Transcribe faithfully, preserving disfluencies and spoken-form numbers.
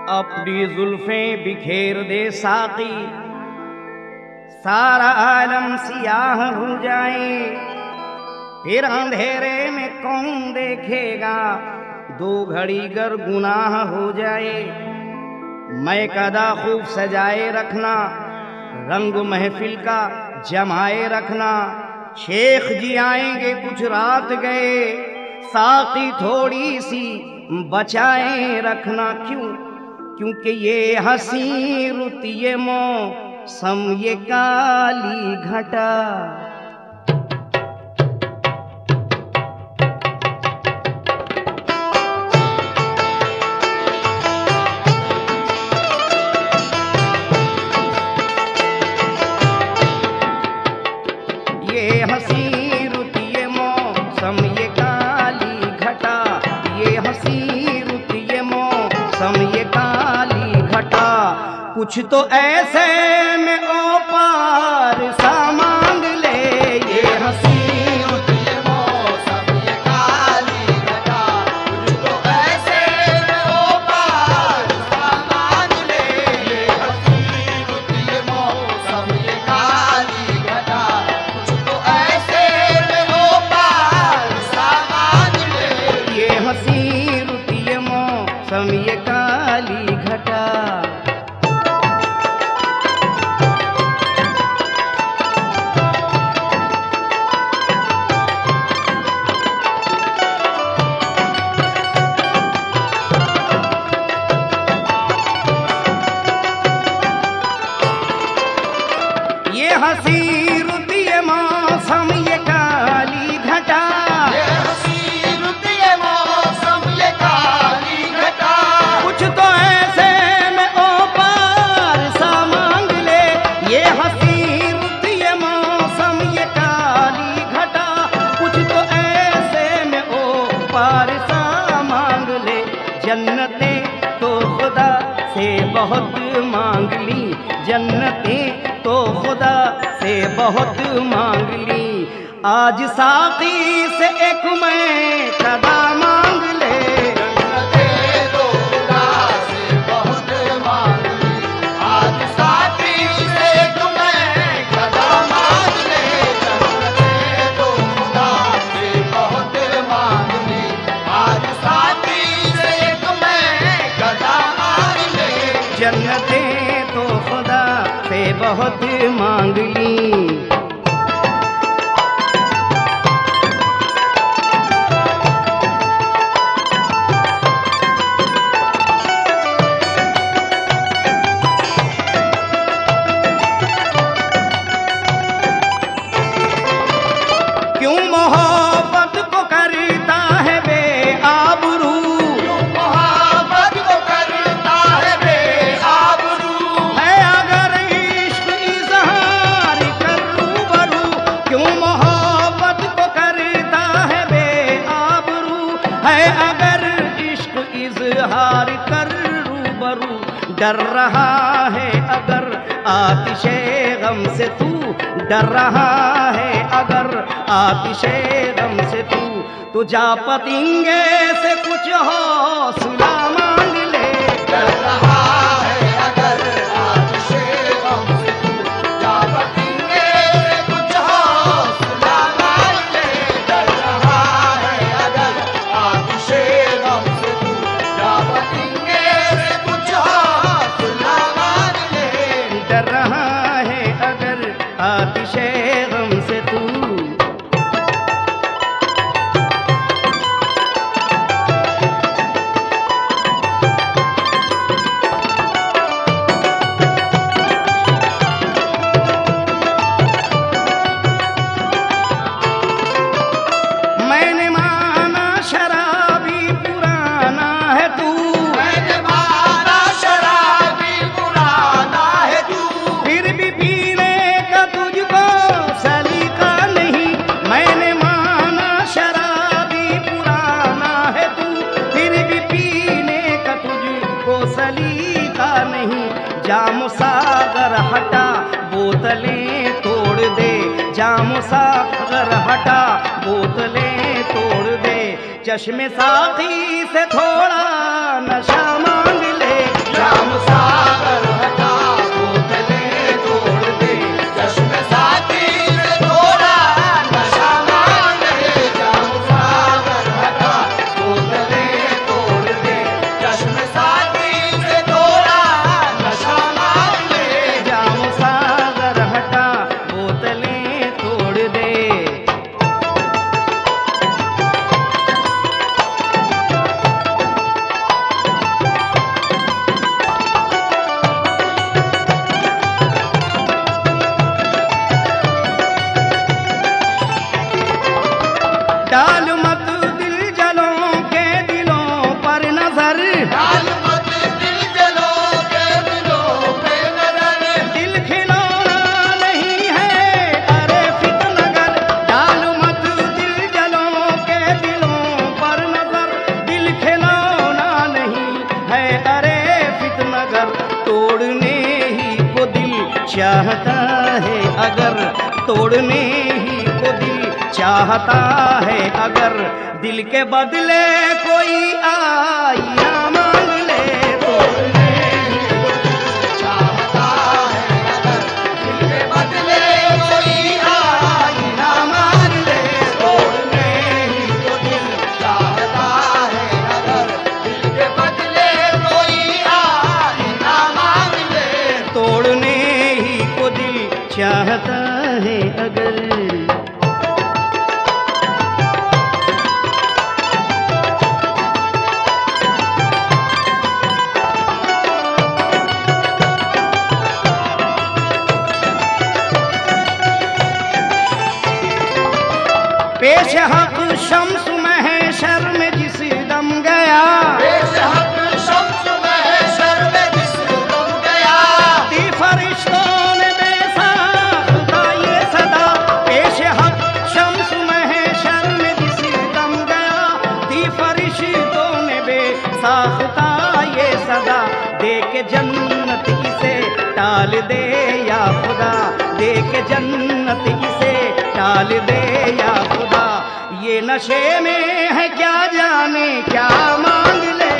अपनी जुल्फें बिखेर दे साकी, सारा आलम सियाह हो जाए, फिर अंधेरे में कौन देखेगा, दो घड़ी गर गुनाह हो जाए। मैं कदा खूब सजाए रखना, रंग महफिल का जमाए रखना। शेख जी आएंगे कुछ रात गए, साकी थोड़ी सी बचाए रखना। क्यों? क्योंकि ये हंसी रुत ये मौसम ये काली घटा, ये हंसी रुत ये मौसम ये काली घटा, ये हंसी रुत ये मौसम ये काली घटा। कुछ तो ऐसे में ओ पार सा मांग ले, ये हंसी रुत ये मौसम ये काली घटा। कुछ तो ऐसे में ओ पार सा मांग ले, ये हंसी रुत ये मौसम ये काली घटा। कुछ तो ऐसे में ओ पार सा मांग ले, ये हंसी रुत ये मौसम ये काली घटा। ये हंसी रुत ये मौसम ये काली घटा, ये हंसी रुत ये मौसम ये काली घटा। कुछ तो ऐसे में ओ पार सा मांग ले, ये हंसी रुत ये मौसम ये काली घटा। कुछ तो ऐसे में ओ पार सा मांग ले। जन्नतें तो खुदा से बहुत मांग ली, जन्नतें तो खुदा से बहुत मांग ली। आज साकी से एक मैं कदा मांग ले, जन्नतें तो खुदा से बहुत मांग ली। आज साकी से एक मैं कदा मांग ले, जन्नतें तो खुदा से बहुत मांग ली। आज साकी से एक मैं कदा मांग ले, जन्नतें तो खुदा से बहुत मांग ली। क्यों मोहब्बत को करता है बेआबरू, क्यों मोहब्बत को करता है बेआबरू। है अगर इश्क इजहार कर रूबरू, क्यों मोहब्बत को करता है बेआबरू। है अगर इश्क इजहार कर रूबरू। डर रहा है अगर आतिशे गम से तू, डर रहा है अगर आतिशे गम से तू, तो जा पतिंगे से कुछ हौसला मांग ले। डर रहा है अगर आतिशे गम से तू, जा पतिंगे से कुछ हौसला मांग ले। डर रहा है अगर आतिशे गम से तू, जा पतिंगे से कुछ हौसला मांग ले। डर रहा है अगर आतिशे गम से तू। मैंने माना शराबी पुराना है तू, मैंने माना शराबी पुराना है तू। फिर भी पीने का तुझको सलीका नहीं, मैंने माना शराबी पुराना है तू। फिर भी पीने का तुझको सलीका नहीं। जाम सागर हटा बोतलें तोड़ दे, जाम सागर हटा बोतलें तोड़ दे। चश्मे साकी से थोड़ा नशा मांग ले, चाहता है अगर, तोड़ने ही को दिल चाहता है अगर, दिल के बदले कोई आईना मांग ले। तोड़ने ही को दिल चाहता है अगर, दिल के बदले कोई आईना मांग ले। तोड़ने ही को दिल चाहता है अगर, दिल के बदले कोई आईना मांग ले। तोड़ने ही को दिल चाहता है अगर। पेश हक शम्स महशर में जिस दम गया, पेश हक शम्स महशर में जिस दम गया, ती फरिश्तों ने बेसाख्ता ये सदा। पेश हक शम्स महशर में जिस दम गया, ती फरिश्तों ने बेसाख्ता ये सदा। दे के जन्नत इसे टाल दे या खुदा, दे के जन्नत इसे टाल दे या खुदा। ये नशे में है क्या जाने क्या मांग ले।